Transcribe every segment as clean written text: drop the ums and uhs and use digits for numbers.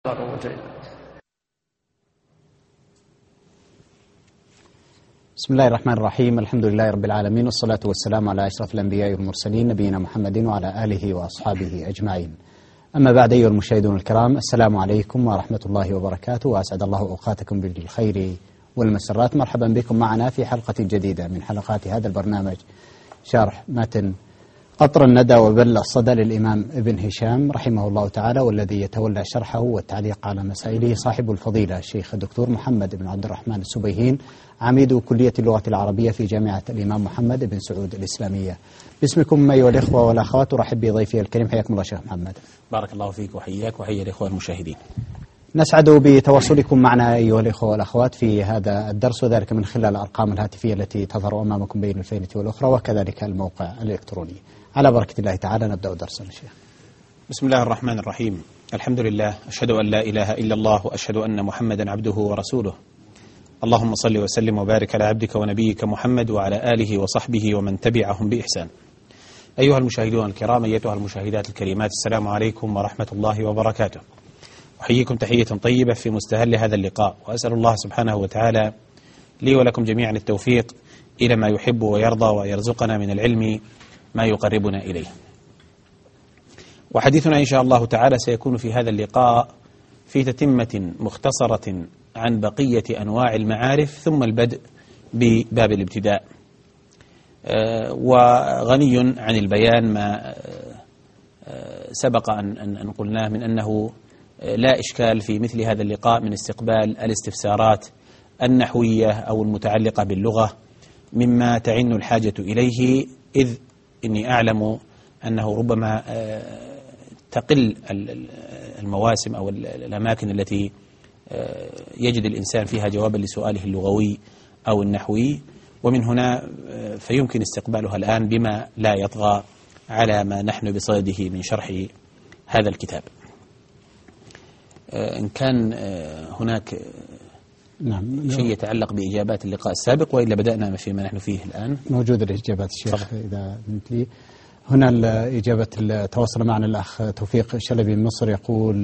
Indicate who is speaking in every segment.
Speaker 1: لا قوة إلا بالله.
Speaker 2: بسم الله الرحمن الرحيم. الحمد لله رب العالمين، والصلاة والسلام على أشرف الأنبياء والمرسلين نبينا محمد وعلى آله وأصحابه أجمعين. أما بعد، أيها المشاهدون الكرام، السلام عليكم ورحمة الله وبركاته، وأسعد الله أوقاتكم بالخير والمسرات. مرحبا بكم معنا في حلقة جديدة من حلقات هذا البرنامج، شرح متن قطر الندى وبل الصدى للإمام ابن هشام رحمه الله تعالى، والذي يتولى شرحه والتعليق على مسائله صاحب الفضيلة الشيخ الدكتور محمد بن عبد الرحمن السبيهين، عميد كلية اللغة العربية في جامعة الإمام محمد بن سعود الإسلامية. باسمكم أيها الإخوة والأخوات، أرحب بضيفي الكريم. حياكم الله شيخ محمد.
Speaker 3: بارك الله فيك وحياك وحيا الإخوة المشاهدين.
Speaker 2: نسعد بتواصلكم معنا أيها الإخوة والأخوات في هذا الدرس، وذلك من خلال الأرقام الهاتفية التي تظهر أمامكم بين الفينة والأخرى، وكذلك الموقع الإلكتروني. على بركة الله تعالى نبدأ درسنا الشيخ.
Speaker 3: بسم الله الرحمن الرحيم. الحمد لله، أشهد أن لا إله إلا الله، وأشهد أن محمدا عبده ورسوله. اللهم صل وسلم وبارك على عبدك ونبيك محمد وعلى آله وصحبه ومن تبعهم بإحسان. أيها المشاهدون الكرام، أيتها المشاهدات الكريمات، السلام عليكم ورحمة الله وبركاته. أحييكم تحية طيبة في مستهل هذا اللقاء، وأسأل الله سبحانه وتعالى لي ولكم جميعا التوفيق إلى ما يحب ويرضى، ويرزقنا من العلم ما يقربنا إليه. وحديثنا إن شاء الله تعالى سيكون في هذا اللقاء في تتمة مختصرة عن بقية أنواع المعارف، ثم البدء بباب الابتداء، وغني عن البيان ما سبق أن قلناه من أنه لا إشكال في مثل هذا اللقاء من استقبال الاستفسارات النحوية أو المتعلقة باللغة مما تعن الحاجة إليه، إذ إني أعلم أنه ربما تقل المواسم أو الأماكن التي يجد الإنسان فيها جوابا لسؤاله اللغوي أو النحوي، ومن هنا فيمكن استقبالها الآن بما لا يطغى على ما نحن بصدده من شرح هذا الكتاب. إن كان هناك شيء يتعلق بإجابات اللقاء السابق، وإلا بدأنا فيما نحن فيه الآن.
Speaker 2: موجودة الإجابات الشيخ طبعا. إذا أنت لي هنا الإجابة تواصل معنا الأخ توفيق شلبي من مصر، يقول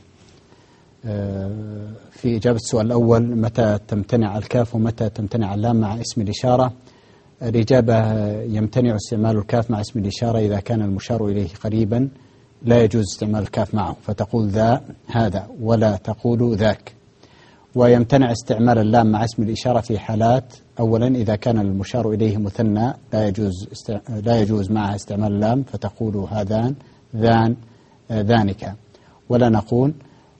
Speaker 2: في إجابة السؤال الأول: متى تمتنع الكاف ومتى تمتنع اللام مع اسم الإشارة؟ الإجابة: يمتنع استعمال الكاف مع اسم الإشارة إذا كان المشار إليه قريبا، لا يجوز استعمال الكاف معه، فتقول ذا هذا ولا تقول ذاك. ويمتنع استعمال اللام مع اسم الإشارة في حالات: أولا إذا كان المشار إليه مثنى لا يجوز معها استعمال اللام، فتقول هذان ذان ذانك، ولا نقول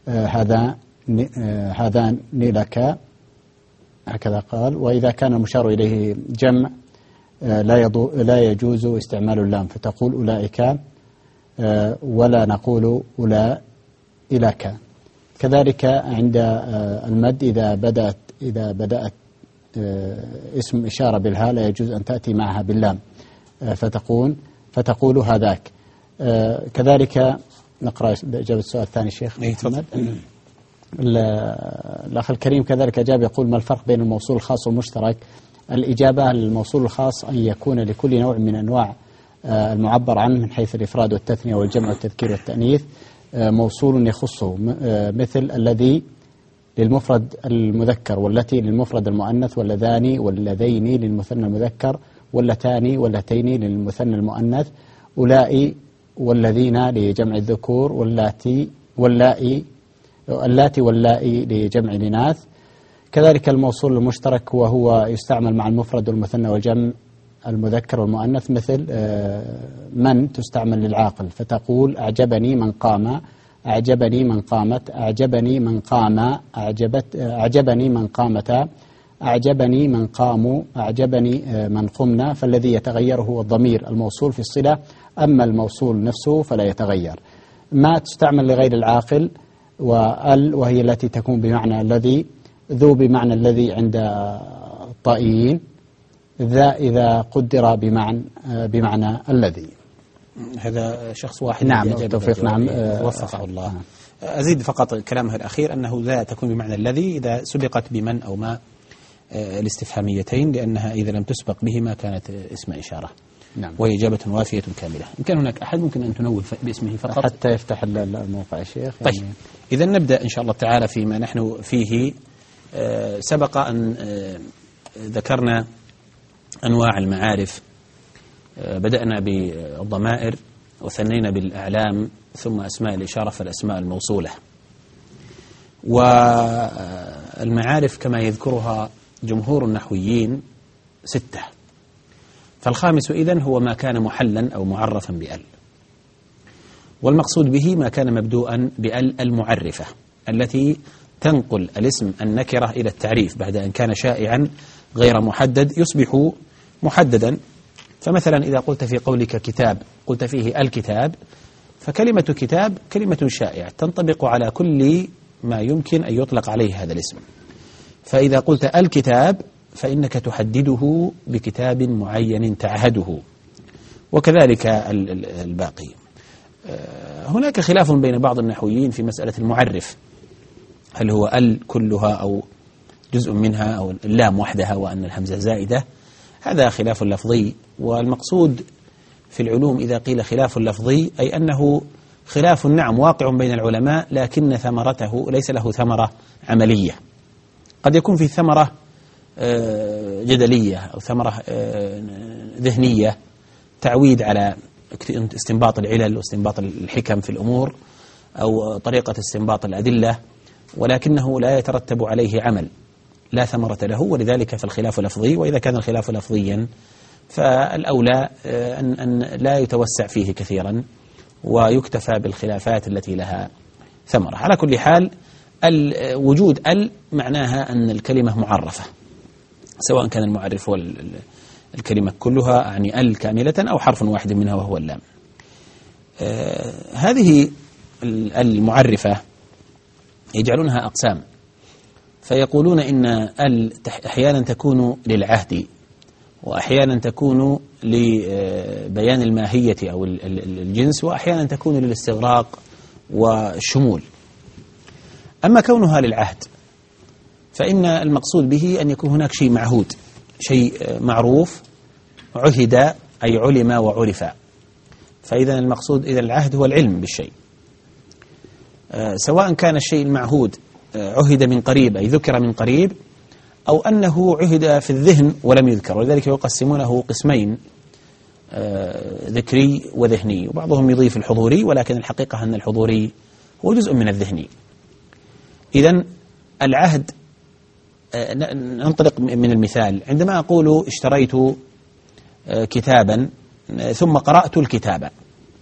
Speaker 2: هذان لك، هكذا قال. وإذا كان المشار إليه جمع لا يجوز استعمال اللام، فتقول أولئك، ولا نقول أولئك. كذلك عند المد إذا بدأت اسم إشارة بالهاء لا يجوز أن تأتي معها باللام، فتقول هذاك. كذلك نقرأ إجابة السؤال الثاني شيخ محمد. الأخ الكريم كذلك أجاب، يقول: ما الفرق بين الموصول الخاص والمشترك؟ الإجابة: الموصول الخاص أن يكون لكل نوع من أنواع المعبر عنه من حيث الإفراد والتثنية والجمع والتذكير والتأنيث موصول يخصه، مثل الذي للمفرد المذكر، والتي للمفرد المؤنث، واللذان واللذين للمثنى المذكر، واللتان واللتين للمثنى المؤنث، أولئي والذين لجمع الذكور، اللاتي واللائي لجمع الإناث. كذلك الموصول المشترك وهو يستعمل مع المفرد والمثنى والجمع المذكر والمؤنث، مثل من تستعمل للعاقل، فتقول أعجبني من قام، أعجبني من قامت، أعجبني من قام، أعجبني من قامتا، أعجبني من قاموا، أعجبني من قمنا. فالذي يتغير هو الضمير الموصول في الصلة، أما الموصول نفسه فلا يتغير. ما تستعمل لغير العاقل، وهي التي تكون بمعنى الذي، ذو بمعنى الذي عند الطائيين، ذا إذا قدر بمعنى الذي.
Speaker 3: هذا شخص واحد.
Speaker 2: نعم توفيق. نعم
Speaker 3: وفقه الله. أزيد فقط كلامه الأخير أنه ذا تكون بمعنى الذي إذا سبقت بمن أو ما الاستفهاميتين، لأنها إذا لم تسبق بهما كانت اسم إشارة.
Speaker 2: نعم.
Speaker 3: وهي إجابة وافية كاملة. إن كان هناك أحد ممكن أن تنوه باسمه فقط
Speaker 2: حتى يفتح الموقع يا شيخ.
Speaker 3: طيب إذا نبدأ إن شاء الله تعالى فيما نحن فيه. سبق أن ذكرنا أنواع المعارف، بدأنا بالضمائر وثنينا بالأعلام ثم أسماء الإشارة فالأسماء الموصولة. والمعارف كما يذكرها جمهور النحويين 6، فالخامس إذن هو ما كان محلا أو معرفا بأل، والمقصود به ما كان مبدوءا بأل المعرفة التي تنقل الاسم النكرة إلى التعريف بعد أن كان شائعا غير محدد يصبح محددا. فمثلا إذا قلت في قولك كتاب قلت فيه الكتاب، فكلمة كتاب كلمة شائعة تنطبق على كل ما يمكن أن يطلق عليه هذا الاسم. فإذا قلت الكتاب فإنك تحدده بكتاب معين تعهده، وكذلك الباقي. هناك خلاف بين بعض النحويين في مسألة المعرف، هل هو ال كلها أو جزء منها أو اللام وحدها وأن الهمزة زائدة. هذا خلاف لفظي، والمقصود في العلوم إذا قيل خلاف لفظي أي أنه خلاف نعم واقع بين العلماء، لكن ثمرته ليس له ثمرة عملية. قد يكون في ثمرة جدلية أو ثمرة ذهنية، تعويد على استنباط العلل واستنباط الحكم في الأمور أو طريقة استنباط الأدلة، ولكنه لا يترتب عليه عمل، لا ثمرة له، ولذلك فالخلاف لفظي. وإذا كان الخلاف لفظيا فالأولى أن لا يتوسع فيه كثيرا ويكتفى بالخلافات التي لها ثمرة. على كل حال وجود ال معناها أن الكلمة معرفة، سواء كان المعرف هو الكلمة كلها يعني ال كاملة أو حرف واحد منها وهو اللام. هذه المعرفة يجعلونها أقسام، فيقولون إن ال أحيانا تكون للعهد، وأحيانا تكون لبيان الماهية أو الجنس، وأحيانا تكون للاستغراق والشمول. أما كونها للعهد فإن المقصود به أن يكون هناك شيء معهود، شيء معروف، عهد أي علم وعرف. فإذا المقصود إذا العهد هو العلم بالشيء، سواء كان الشيء المعهود عهد من قريب أي ذكر من قريب، أو أنه عهد في الذهن ولم يذكر. ولذلك يقسمونه قسمين، ذكري وذهني، وبعضهم يضيف الحضوري، ولكن الحقيقة أن الحضوري هو جزء من الذهني. إذن العهد، ننطلق من المثال. عندما أقول اشتريت كتابا ثم قرأت الكتاب،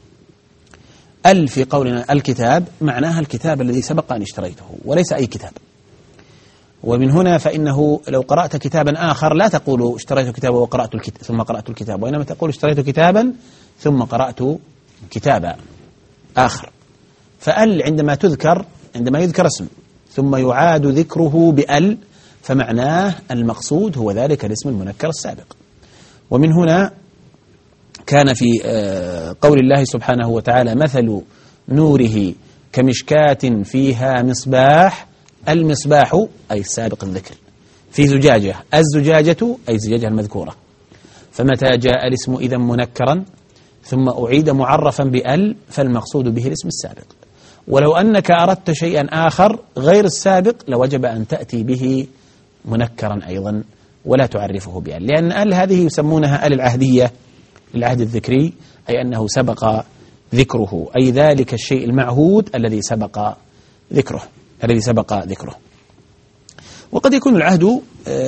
Speaker 3: ال في قولنا الكتاب معناها الكتاب الذي سبق أن اشتريته وليس أي كتاب. ومن هنا فإنه لو قرأت كتابا آخر لا تقول اشتريت كتابا وقرأت ثم قرأت الكتاب، وإنما تقول اشتريت كتابا ثم قرأت كتابا آخر. فال عندما يذكر اسم ثم يعاد ذكره بأل فمعناه المقصود هو ذلك الاسم المنكر السابق. ومن هنا كان في قول الله سبحانه وتعالى مثل نوره كمشكاة فيها مصباح، المصباح أي السابق الذكر، في زجاجة، الزجاجة أي الزجاجة المذكورة. فمتى جاء الاسم إذا منكرا ثم أعيد معرفا بأل فالمقصود به الاسم السابق. ولو أنك أردت شيئا آخر غير السابق لوجب أن تأتي به منكرا أيضا ولا تعرفه بأل، لأن أل هذه يسمونها أل العهدية للعهد الذكري، أي أنه سبق ذكره، أي ذلك الشيء المعهود الذي سبق ذكره. وقد يكون العهد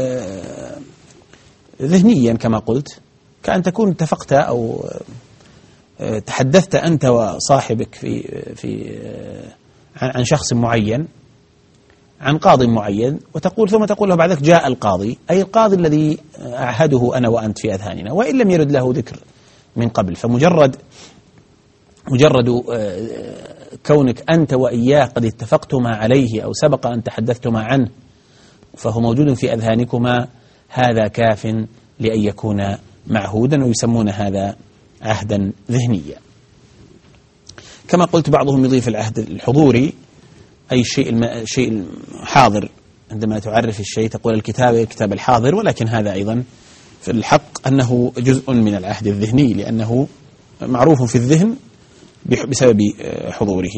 Speaker 3: ذهنيا كما قلت، كأن تكون اتفقت أو تحدثت أنت وصاحبك عن شخص معين، عن قاضي معين، ثم تقول له بعد ذلك جاء القاضي، أي القاضي الذي أعهده أنا وأنت في أذهاننا، وإن لم يرد له ذكر من قبل. فمجرد كونك أنت وإياه قد اتفقتما عليه أو سبق أن تحدثتما عنه فهو موجود في أذهانكما، هذا كاف لأن يكون معهودا، ويسمون هذا عهدا ذهنيا. كما قلت بعضهم يضيف العهد الحضوري، أي الشيء الحاضر، عندما تعرف الشيء تقول الكتاب الحاضر، ولكن هذا أيضا في الحق أنه جزء من العهد الذهني، لأنه معروف في الذهن بسبب حضوره.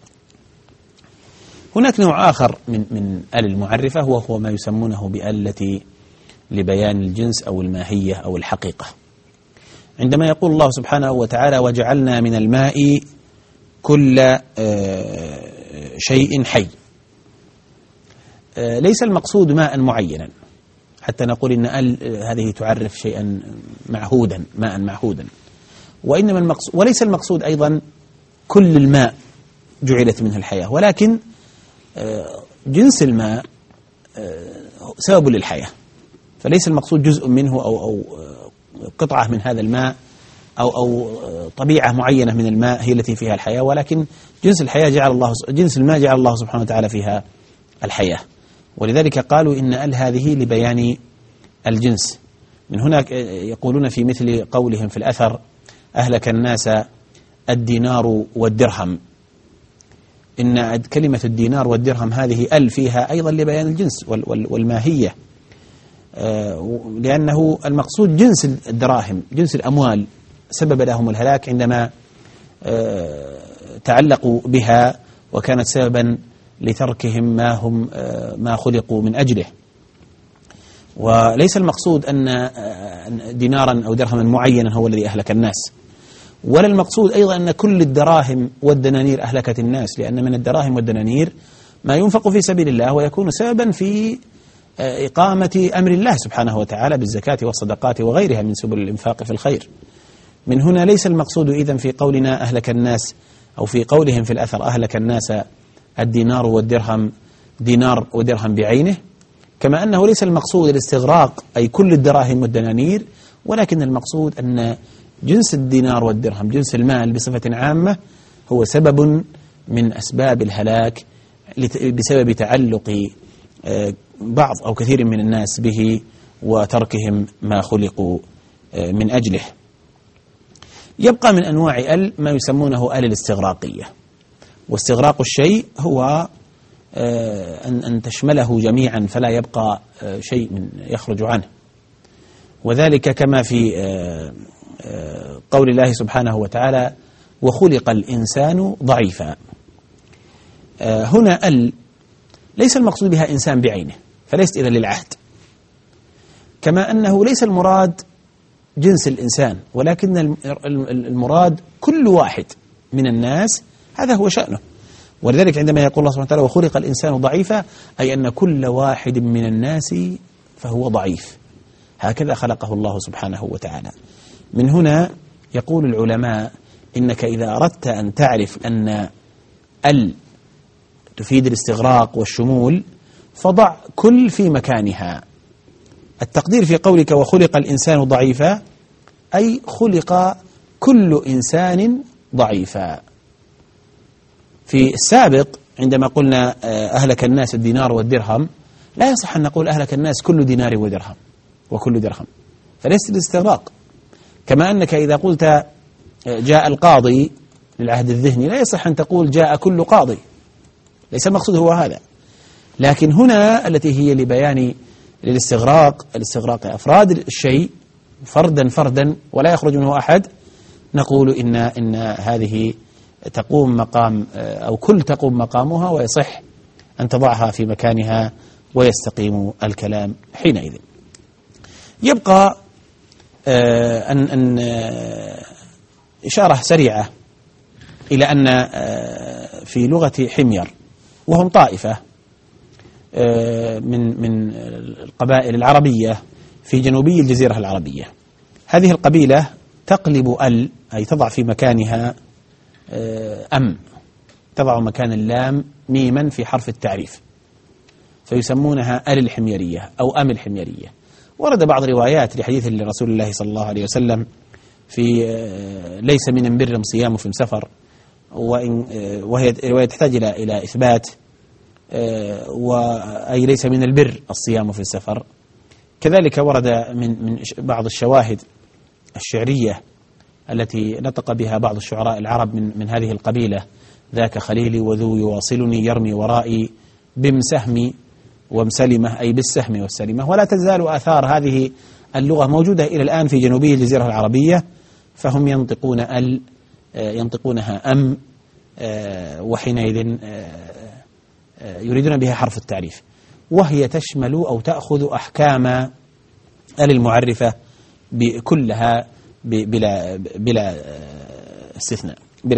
Speaker 3: هناك نوع آخر من آل المعرفة، وهو ما يسمونه بآل التي لبيان الجنس أو الماهية أو الحقيقة. عندما يقول الله سبحانه وتعالى: وجعلنا من الماء كل شيء حي، ليس المقصود ماء معينا حتى نقول إن هذه تعرف شيئا معهودا، ماء معهودا، وإنما المقصود، وليس المقصود أيضا كل الماء جعلت منه الحياة، ولكن جنس الماء سبب للحياة، فليس المقصود جزء منه أو قطعة من هذا الماء أو طبيعة معينة من الماء هي التي فيها الحياة، ولكن جنس الحياة جنس الماء جعل الله سبحانه وتعالى فيها الحياة. ولذلك قالوا إن هذه لبيان الجنس. من هنا يقولون في مثل قولهم في الأثر: أهلك الناس الدينار والدرهم، إن كلمة الدينار والدرهم هذه فيها أيضا لبيان الجنس والماهية، لأنه المقصود جنس الدراهم، جنس الأموال، سبب لهم الهلاك عندما تعلقوا بها، وكانت سببا لتركهم ما خلقوا من أجله. وليس المقصود أن دينارا أو درهما معينا هو الذي أهلك الناس، ولا المقصود أيضا أن كل الدراهم والدنانير أهلكت الناس، لأن من الدراهم والدنانير ما ينفق في سبيل الله ويكون سببا في إقامة أمر الله سبحانه وتعالى بالزكاة والصدقات وغيرها من سبل الإنفاق في الخير. من هنا ليس المقصود إذن في قولنا أهلك الناس، أو في قولهم في الأثر أهلك الناس الدينار والدرهم، دينار ودرهم بعينه، كما أنه ليس المقصود الاستغراق أي كل الدراهم والدنانير، ولكن المقصود أن جنس الدينار والدرهم، جنس المال بصفة عامة، هو سبب من أسباب الهلاك بسبب تعلق بعض أو كثير من الناس به وتركهم ما خلقوا من أجله. يبقى من أنواع ما يسمونه الاستغراقية، واستغراق الشيء هو أن تشمله جميعا فلا يبقى شيء من يخرج عنه، وذلك كما في قول الله سبحانه وتعالى: وخلق الإنسان ضعيفا. هنا ليس المقصود بها إنسان بعينه، فليست إذن للعهد، كما أنه ليس المراد جنس الإنسان، ولكن المراد كل واحد من الناس، هذا هو شأنه. ولذلك عندما يقول الله سبحانه وتعالى: وخلق الإنسان ضعيفا، أي أن كل واحد من الناس فهو ضعيف، هكذا خلقه الله سبحانه وتعالى. من هنا يقول العلماء: إنك إذا أردت أن تعرف أن تفيد الاستغراق والشمول، فضع كل في مكانها. التقدير في قولك وخلق الإنسان ضعيفا، أي خلق كل إنسان ضعيفا. في السابق عندما قلنا أهلك الناس الدينار والدرهم، لا يصح أن نقول أهلك الناس كل دينار ودرهم وكل درهم، فليس الاستغراق. كما أنك إذا قلت جاء القاضي للعهد الذهني، لا يصح أن تقول جاء كل قاضي، ليس المقصود هو هذا. لكن هنا التي هي لبيان الاستغراق أفراد الشيء فردا فردا ولا يخرج منه أحد، نقول إن هذه تقوم مقام أو كل تقوم مقامها، ويصح أن تضعها في مكانها ويستقيم الكلام حينئذ. يبقى أن إشارة سريعة إلى أن في لغة حمير، وهم طائفة من القبائل العربية في جنوبي الجزيرة العربية. هذه القبيلة تقلب أي تضع في مكانها تضع مكان اللام ميما في حرف التعريف، فيسمونها الحميرية أو الحميرية. ورد بعض روايات لحديث لرسول الله صلى الله عليه وسلم في ليس من بر صيام في سفر، وهي رواية تحتاج إلى إثبات، وأي ليس من البر الصيام في السفر. كذلك ورد من بعض الشواهد الشعرية التي نطق بها بعض الشعراء العرب من هذه القبيلة: ذاك خليلي وذو يواصلني يرمي ورائي بمسهمي ومسلمة، أي بالسهم والسلمة. ولا تزال آثار هذه اللغة موجودة إلى الآن في جنوبي الجزيرة العربية، فهم ينطقونها أم، وحينئذ يريدون بها حرف التعريف، وهي تشمل أو تأخذ أحكام المعرفة كلها بلا استثناء.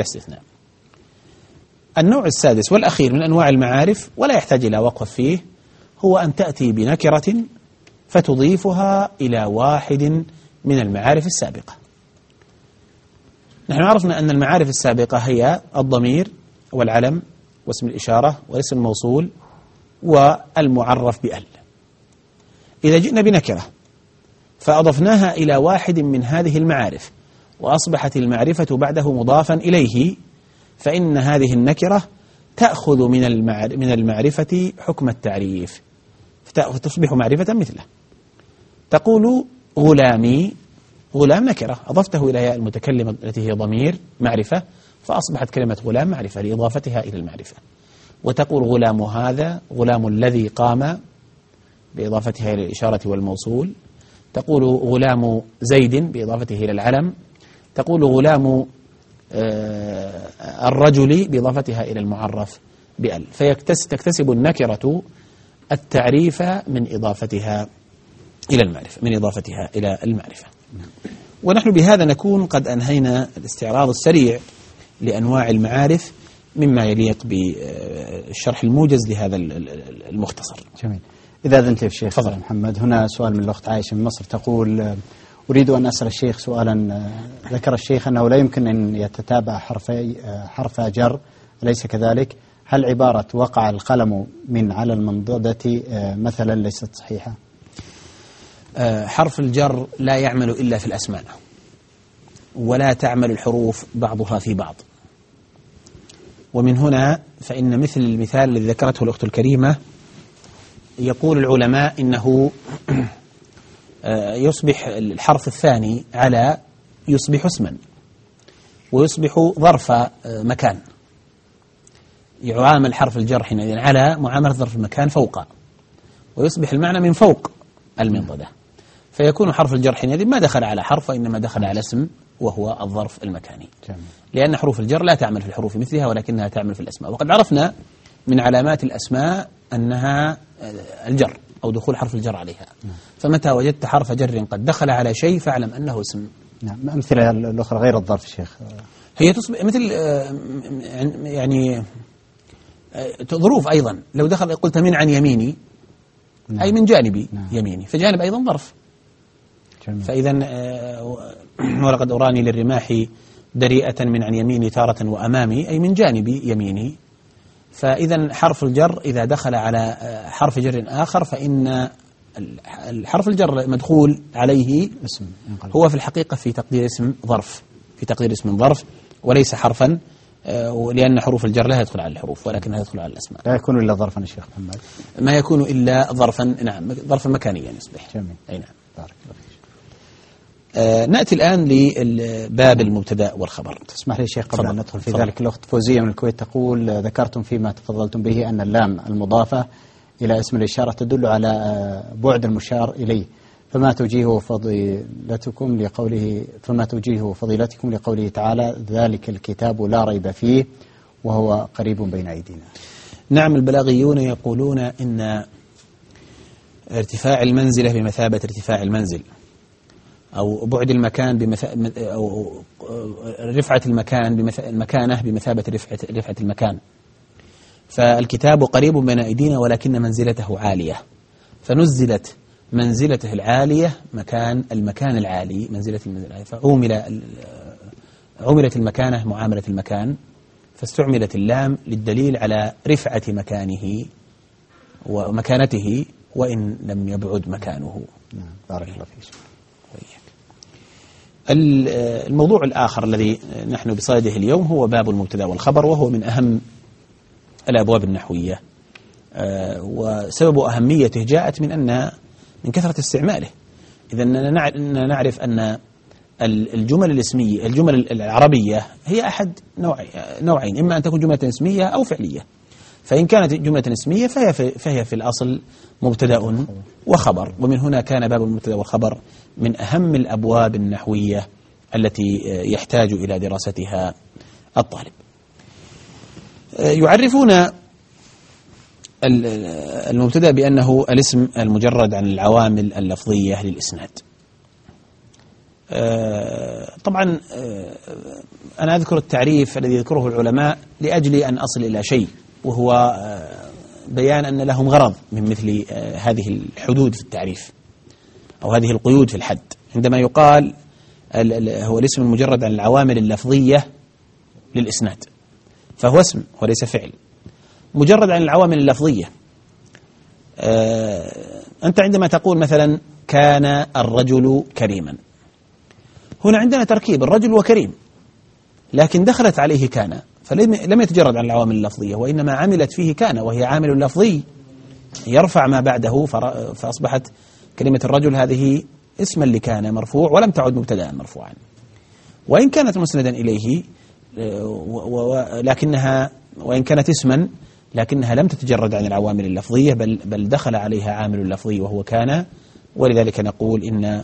Speaker 3: النوع السادس والأخير من أنواع المعارف، ولا يحتاج إلى وقف فيه، هو أن تأتي بنكرة فتضيفها إلى واحد من المعارف السابقة. نحن عرفنا أن المعارف السابقة هي الضمير والعلم واسم الإشارة والاسم الموصول والمعرف بأل. إذا جئنا بنكرة فأضفناها إلى واحد من هذه المعارف وأصبحت المعرفة بعده مضافا إليه، فإن هذه النكرة تأخذ من المعرفة حكم التعريف، فتصبح معرفة مثله. تقول غلامي، غلام نكرة أضفته إلى ياء المتكلم التي هي ضمير معرفة، فأصبحت كلمة غلام معرفة لإضافتها إلى المعرفة. وتقول غلام هذا، غلام الذي قام بإضافتها إلى الإشارة والموصول. تقول غلام زيد بإضافته إلى العلم. تقول غلام الرجل بإضافتها إلى المعرف بأل، فتكتسب النكرة التعريف من إضافتها إلى المعرفة. ونحن بهذا نكون قد أنهينا الاستعراض السريع لأنواع المعارف مما يليق بالشرح الموجز لهذا المختصر.
Speaker 2: جميل. إذا أذنت يا شيخ محمد، هنا سؤال من الأخت عائشة من مصر تقول: أريد أن أسأل الشيخ سؤالا. ذكر الشيخ أنه لا يمكن أن يتتابع حرف جر، أليس كذلك؟ هل عبارة وقع القلم من على المنضدة مثلا ليست صحيحة؟
Speaker 3: حرف الجر لا يعمل إلا في الأسماء، ولا تعمل الحروف بعضها في بعض. ومن هنا فإن مثل المثال الذي ذكرته الأخت الكريمة، يقول العلماء إنه يصبح الحرف الثاني على يصبح اسما، ويصبح ظرف مكان، يعامل حرف الجر حينئذ على معاملة ظرف المكان فوق، ويصبح المعنى من فوق المنضدة، فيكون حرف الجر حينئذ ما دخل على حرف وإنما دخل على اسم وهو الظرف المكاني. لأن حروف الجر لا تعمل في الحروف مثلها ولكنها تعمل في الأسماء. وقد عرفنا من علامات الأسماء أنها الجر أو دخول حرف الجر عليها. فمتى وجدت حرف جر قد دخل على شيء فاعلم أنه اسم.
Speaker 2: نعم. أمثلة الأخرى غير الظرف شيخ؟
Speaker 3: هي تصبح مثل يعني ظروف أيضا. لو دخل قلت من عن يميني، أي من جانبي يميني، فجانب أيضا ظرف. فإذا ولقد أراني للرماح دريئة من عن يميني تارة وأمامي، أي من جانبي يميني. فإذا حرف الجر إذا دخل على حرف جر آخر فإن الحرف الجر مدخول عليه اسم، هو في الحقيقة في تقدير اسم ظرف، وليس حرفا، لأن حروف الجر لا يدخل على الحروف ولكنها يدخل على الأسماء.
Speaker 2: لا يكون إلا ظرفا يا شيخ محمد؟
Speaker 3: ما يكون إلا ظرفا، نعم، ظرفا مكانيا يصبح.
Speaker 2: جميل.
Speaker 3: أي نعم.
Speaker 2: بارك الله فيك.
Speaker 3: نأتي الآن لباب المبتدأ والخبر.
Speaker 2: تسمح لي شيخ قبل أن ندخل في ذلك، الأخت فوزية من الكويت تقول: ذكرتم فيما تفضلتم به أن اللام المضافة إلى اسم الإشارة تدل على بعد المشار إليه، فما توجيه فضيلتكم لقوله تعالى: ذلك الكتاب لا ريب فيه وهو قريب بين أيدينا؟ نعم، البلاغيون يقولون إن ارتفاع المنزلة بمثابة ارتفاع المنزل، أو بعد المكان أو رفعة المكانة بمثابة رفعة المكان. فالكتاب قريب بين أيدينا ولكن منزلته عالية، فنزلت منزلته العالية مكان المكان العالي، فعملت المكانة معاملة المكان، فاستعملت اللام للدليل على رفعة مكانه ومكانته وإن لم يبعد مكانه. بارك الله فيك.
Speaker 3: الموضوع الآخر الذي نحن بصدده اليوم هو باب المبتدأ والخبر، وهو من أهم الأبواب النحوية، وسبب أهميته جاءت من كثرة استعماله. إذا نعرف أن الجمل الاسمية، الجمل العربية هي أحد نوعين، إما أن تكون جملة اسمية أو فعلية. فإن كانت جملة اسمية فهي في الأصل مبتدأ وخبر. ومن هنا كان باب المبتدأ والخبر من أهم الأبواب النحوية التي يحتاج إلى دراستها الطالب. يعرفون المبتدأ بأنه الاسم المجرد عن العوامل اللفظية للإسناد. طبعا أنا أذكر التعريف الذي يذكره العلماء لأجل أن أصل إلى شيء، وهو بيان أن لهم غرض من مثل هذه الحدود في التعريف أو هذه القيود في الحد. عندما يقال هو الاسم المجرد عن العوامل اللفظية للإسناد، فهو اسم وليس فعل، مجرد عن العوامل اللفظية. أنت عندما تقول مثلا كان الرجل كريما، هنا عندنا تركيب الرجل وكريم، لكن دخلت عليه كان، فلم يتجرد عن العوامل اللفظية، وإنما عملت فيه كان، وهي عامل لفظي يرفع ما بعده، فأصبحت كلمة الرجل هذه اسما لكان مرفوع ولم تعد مبتدأ مرفوعا، وإن كانت مسندا إليه لكنها وإن كانت اسما لكنها لم تتجرد عن العوامل اللفظية، بل دخل عليها عامل لفظي وهو كان. ولذلك نقول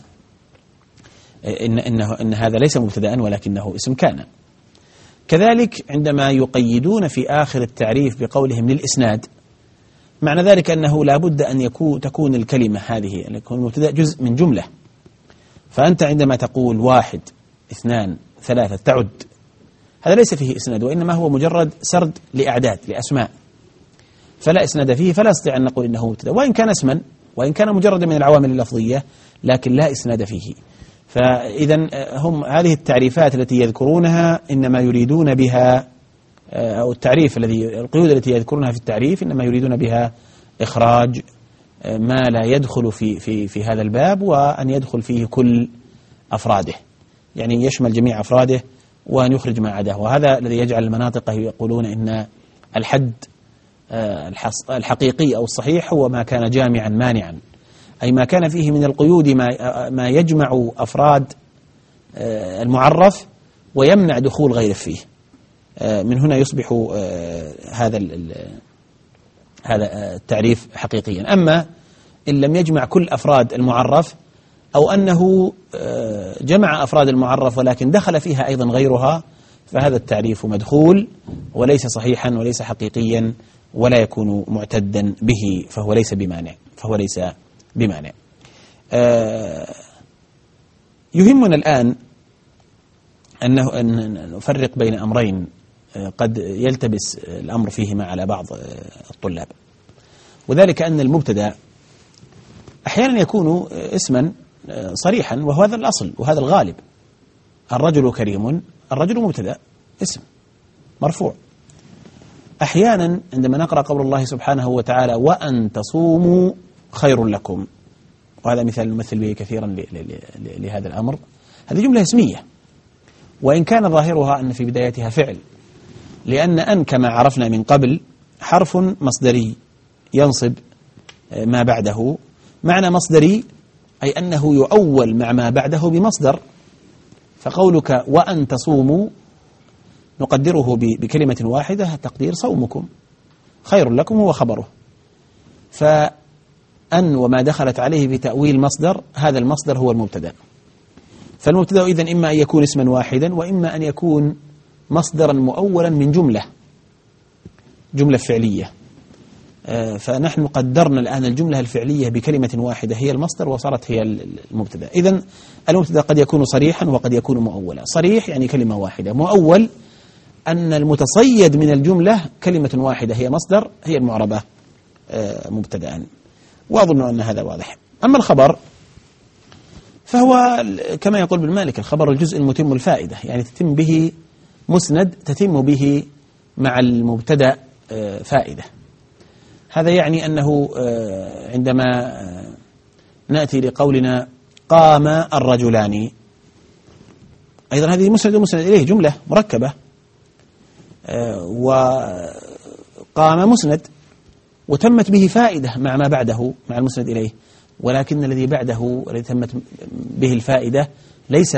Speaker 3: إن هذا ليس مبتدأ ولكنه اسم كان. كذلك عندما يقيدون في آخر التعريف بقولهم للإسناد، معنى ذلك أنه لا بد أن تكون الكلمة هذه أن يكون المبتدأ جزء من جملة. فأنت عندما تقول 1 2 3 تعد، هذا ليس فيه إسناد، وإنما هو مجرد سرد لأعداد لأسماء، فلا إسناد فيه، فلا أستطيع أن نقول إنه مبتدأ، وإن كان اسما وإن كان مجرد من العوامل اللفظية، لكن لا إسناد فيه. فإذا هم هذه التعريفات التي يذكرونها إنما يريدون بها، أو القيود التي يذكرونها في التعريف إنما يريدون بها إخراج ما لا يدخل في هذا الباب، وأن يدخل فيه كل أفراده، يعني يشمل جميع أفراده وأن يخرج ما عداه. وهذا الذي يجعل المناطق يقولون إن الحد الحقيقي أو الصحيح هو ما كان جامعا مانعا، أي ما كان فيه من القيود ما يجمع أفراد المعرف ويمنع دخول غيره فيه. من هنا يصبح هذا التعريف حقيقيا. أما إن لم يجمع كل أفراد المعرف، أو أنه جمع أفراد المعرف ولكن دخل فيها أيضا غيرها، فهذا التعريف مدخول وليس صحيحا وليس حقيقيا ولا يكون معتدا به، فهو ليس بمانع. يهمنا الآن أن نفرق بين أمرين قد يلتبس الأمر فيهما على بعض الطلاب، وذلك أن المبتدأ أحيانا يكون اسما صريحا، وهو هذا الأصل وهذا الغالب. الرجل كريم، الرجل مبتدأ اسم مرفوع. أحيانا عندما نقرأ قول الله سبحانه وتعالى وأن تصوموا خير لكم، وهذا مثال نمثل به كثيرا لهذا الأمر، هذه جملة اسمية، وإن كان ظاهرها أن في بدايتها فعل، لأن أن كما عرفنا من قبل حرف مصدري ينصب ما بعده. معنى مصدري أي أنه يؤول مع ما بعده بمصدر، فقولك وأن تصوموا نقدره بكلمة واحدة، تقدير صومكم خير لكم هو خبره. فأن وما دخلت عليه بتأويل مصدر، هذا المصدر هو المبتدأ. فالمبتدأ إذن إما أن يكون اسما واحدا، وإما أن يكون مصدرا مؤولا من جملة فعلية. فنحن قدرنا الآن الجملة الفعلية بكلمة واحدة هي المصدر، وصارت هي المبتدأ. إذن المبتدأ قد يكون صريحا وقد يكون مؤولا. صريح يعني كلمة واحدة، مؤول أن المتصيد من الجملة كلمة واحدة هي مصدر، هي المعربة مبتدأ، وأظن أن هذا واضح. أما الخبر فهو كما يقول ابن مالك الخبر الجزء المتم الفائدة، يعني تتم به مسند، تتم به مع المبتدأ فائدة. هذا يعني أنه عندما نأتي لقولنا قام الرجلان، أيضا هذه مسند ومسند إليه جملة مركبة، وقام مسند وتمت به فائدة مع ما بعده مع المسند إليه، ولكن الذي بعده الذي تمت به الفائدة ليس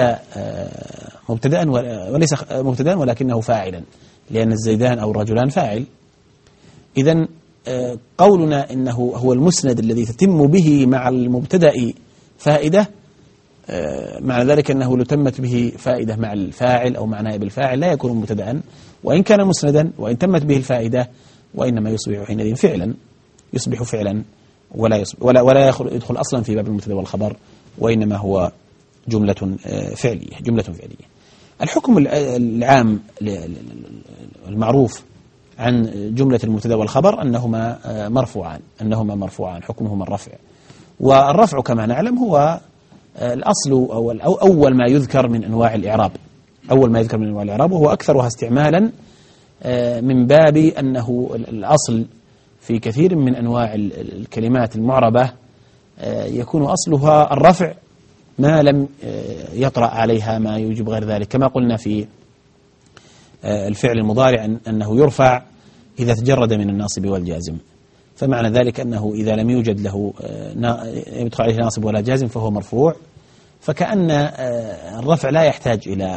Speaker 3: مبتدأ ولكنه فاعلا، لأن الزيدان أو الرجلان فاعل. إذن قولنا إنه هو المسند الذي تتم به مع المبتدأ فائدة، معنى ذلك أنه لو تمت به فائدة مع الفاعل أو مع نائب الفاعل لا يكون مبتدأ وإن كان مسندا، وإن تمت به الفائدة وإنما يصبح حينئذ فعلا، يصبح فعلا ولا يدخل أصلا في باب المبتدأ والخبر، وإنما هو جملة فعلية. الحكم العام المعروف عن جملة المبتدأ والخبر أنهما مرفوعان، حكمهما الرفع، والرفع كما نعلم هو الأصل أو أول ما يذكر من أنواع الإعراب، وهو أكثرها استعمالا من باب أنه الأصل في كثير من أنواع الكلمات المعربة يكون أصلها الرفع ما لم يطرأ عليها ما يوجب غير ذلك، كما قلنا في الفعل المضارع أنه يرفع إذا تجرد من الناصب والجازم، فمعنى ذلك أنه إذا لم يوجد له يدخل عليه ناصب ولا جازم فهو مرفوع، فكأن الرفع لا يحتاج إلى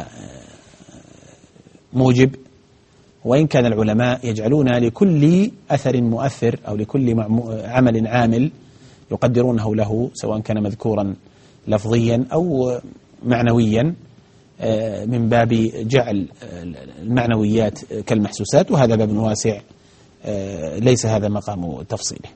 Speaker 3: موجب، وإن كان العلماء يجعلون لكل أثر مؤثر أو لكل عمل عامل يقدرونه له سواء كان مذكورا لفظيا أو معنويا من باب جعل المعنويات كالمحسوسات، وهذا باب واسع ليس هذا مقام تفصيله.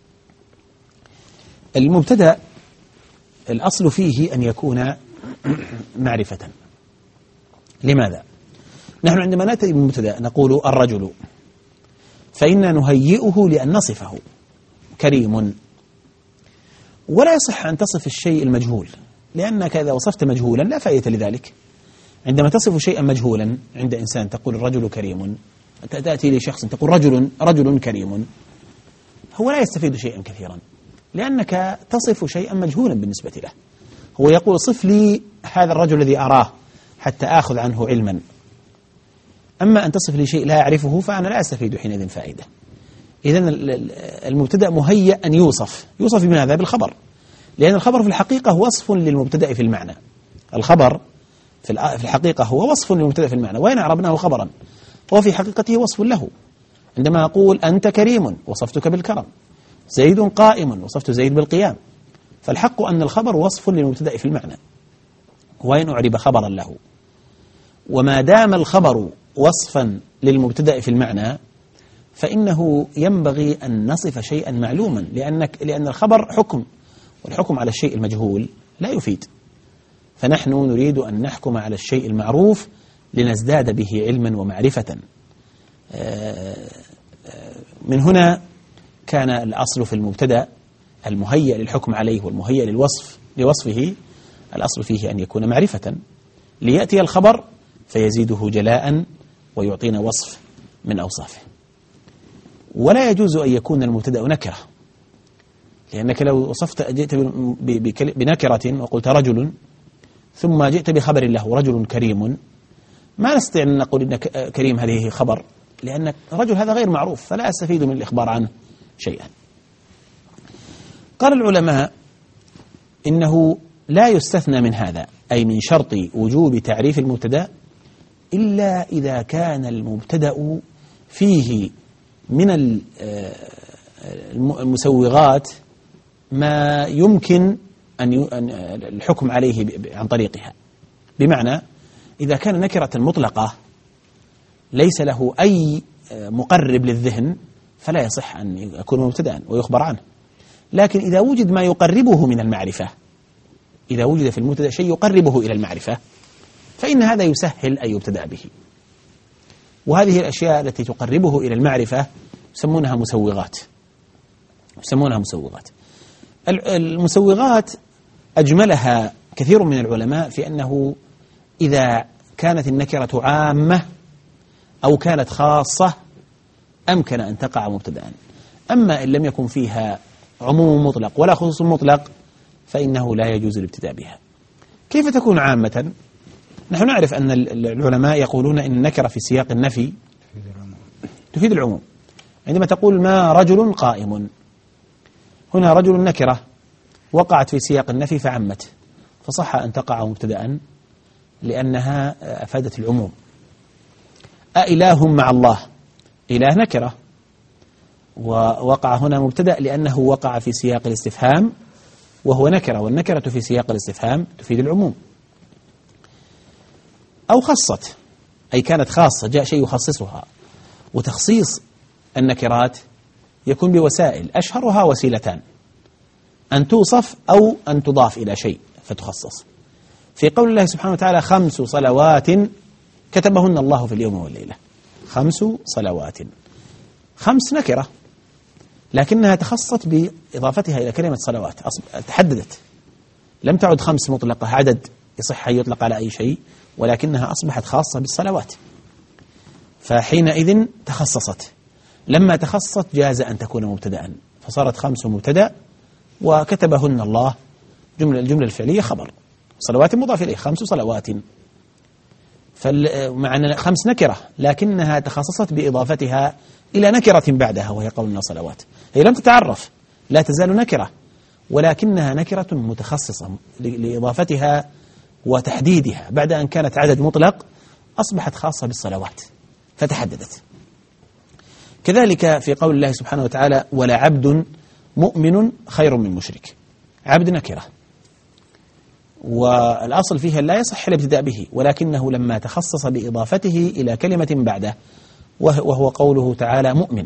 Speaker 3: المبتدأ الأصل فيه أن يكون معرفة. لماذا؟ نحن عندما نأتي بالمبتدأ نقول الرجل، فإننا نهيئه لأن نصفه كريم، ولا يصح أن تصف الشيء المجهول، لأنك إذا وصفت مجهولا لا فائدة لذلك. عندما تصف شيئا مجهولا عند إنسان تقول الرجل كريم، تأتي لشخص تقول رجل كريم، هو لا يستفيد شيئا كثيرا لأنك تصف شيئا مجهولا بالنسبة له. هو يقول صف لي هذا الرجل الذي أراه حتى آخذ عنه علما، أما أن تصف لي شيء لا أعرفه فأنا لا أستفيد حينئذ فائدة. إذن المبتدأ مهيأ أن يوصف بماذا؟ بالخبر، لأن الخبر في الحقيقة وصف للمبتدأ في المعنى. الخبر في الحقيقة هو وصف للمبتدأ في المعنى، وإن أعربناه خبرا هو في حقيقته وصف له. عندما أقول أنت كريم وصفتك بالكرم، زيد قائم وصفت زيد بالقيام، فالحق أن الخبر وصف للمبتدأ في المعنى وإن أعرب خبرا له. وما دام الخبر وصفا للمبتدأ في المعنى فإنه ينبغي أن نصف شيئا معلوما، لأن الخبر حكم، والحكم على الشيء المجهول لا يفيد، فنحن نريد أن نحكم على الشيء المعروف لنزداد به علما ومعرفة. من هنا كان الأصل في المبتدأ المهيأ للحكم عليه والمهيأ لوصفه الأصل فيه أن يكون معرفة، ليأتي الخبر فيزيده جلاء ويعطينا وصف من أوصافه. ولا يجوز أن يكون المبتدأ نكرة، لأنك لو جئت بنكرة وقلت رجل ثم جئت بخبر له رجل كريم، ما نستطيع أن نقول إن كريم هذه خبر، لأن الرجل هذا غير معروف فلا أستفيد من الإخبار عنه شيئا. قال العلماء إنه لا يستثنى من هذا، أي من شرط وجوب تعريف المبتدأ، إلا إذا كان المبتدأ فيه من المسوغات ما يمكن أن الحكم عليه عن طريقها. بمعنى إذا كان نكرة مطلقة ليس له أي مقرب للذهن فلا يصح أن يكون مبتدأ ويخبر عنه. لكن إذا وجد ما يقربه من المعرفة، إذا وجد في المبتدأ شيء يقربه إلى المعرفة فإن هذا يسهل أن يبتدأ به. وهذه الأشياء التي تقربه إلى المعرفة يسمونها مسوغات. المسوغات أجملها كثير من العلماء في أنه إذا كانت النكرة عامة أو كانت خاصة أمكن أن تقع مبتدأ، أما إن لم يكن فيها عموم مطلق ولا خصوص مطلق فإنه لا يجوز الابتداء بها. كيف تكون عامة؟ نحن نعرف أن العلماء يقولون إن النكرة في سياق النفي تفيد العموم. عندما تقول ما رجل قائم، هنا رجل نكرة وقعت في سياق النفي فعمت، فصح أن تقع مبتدأ لأنها أفادت العموم. أإله مع الله، إله نكرة ووقع هنا مبتدأ لأنه وقع في سياق الاستفهام وهو نكرة، والنكرة في سياق الاستفهام تفيد العموم. أو خصت، أي كانت خاصة، جاء شيء يخصصها. وتخصيص النكرات يكون بوسائل، أشهرها وسيلتان: أن توصف أو أن تضاف إلى شيء فتخصص. في قول الله سبحانه وتعالى 5 صلوات كتبهن الله في اليوم والليلة، 5 صلوات، 5 نكرة، لكنها تخصت بإضافتها إلى كلمة صلوات، تحددت، لم تعد 5 مطلقة عدد يصح أن يطلق على أي شيء، ولكنها أصبحت خاصة بالصلوات، فحينئذ تخصصت. لما تخصصت جاز أن تكون مبتدأ، فصارت 5 مبتدأ وكتبهن الله الجملة الفعلية خبر، صلوات مضاف إليه، 5 صلوات، فمعنى 5 نكرة، لكنها تخصصت بإضافتها إلى نكرة بعدها وهي قولنا صلوات. هي لم تتعرف، لا تزال نكرة، ولكنها نكرة متخصصة لإضافتها وتحديدها. بعد أن كانت عدد مطلق أصبحت خاصة بالصلوات فتحددت. كذلك في قول الله سبحانه وتعالى: ولا عبد مؤمن خير من مشرك. عبد نكرة، والأصل فيها لا يصح الابتداء به، ولكنه لما تخصص بإضافته إلى كلمة بعده، وهو قوله تعالى مؤمن،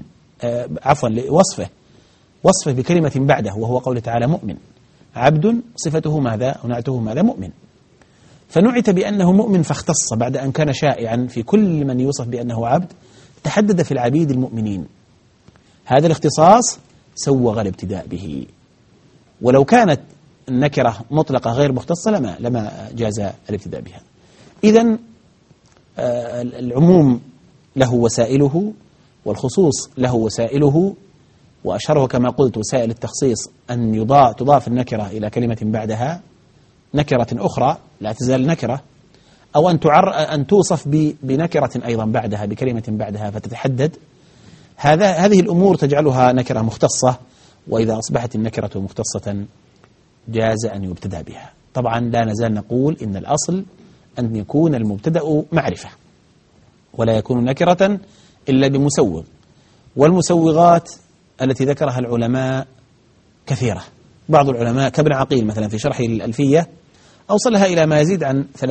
Speaker 3: وصفه بكلمة بعده، وهو قوله تعالى مؤمن. عبد صفته ماذا ونعته ماذا؟ مؤمن. فنعت بأنه مؤمن فاختص بعد أن كان شائعا في كل من يوصف بأنه عبد، تحدد في العبيد المؤمنين. هذا الاختصاص سوغ الابتداء به، ولو كانت النكرة مطلقة غير مختصة لما جاز الابتداء بها. إذن العموم له وسائله، والخصوص له وسائله، وأشهره كما قلت وسائل التخصيص أن تضاف النكرة إلى كلمة بعدها نكرة أخرى لا تزال نكرة، أو أن توصف بنكرة أيضا بعدها بكلمة بعدها فتتحدد. هذه الأمور تجعلها نكرة مختصة، وإذا أصبحت النكرة مختصة جاز أن يبتدأ بها. طبعا لا نزال نقول إن الأصل أن يكون المبتدأ معرفة، ولا يكون نكرة إلا بمسوغ، والمسوغات التي ذكرها العلماء كثيرة. بعض العلماء كابن عقيل مثلا في شرحه الألفية أوصلها إلى ما يزيد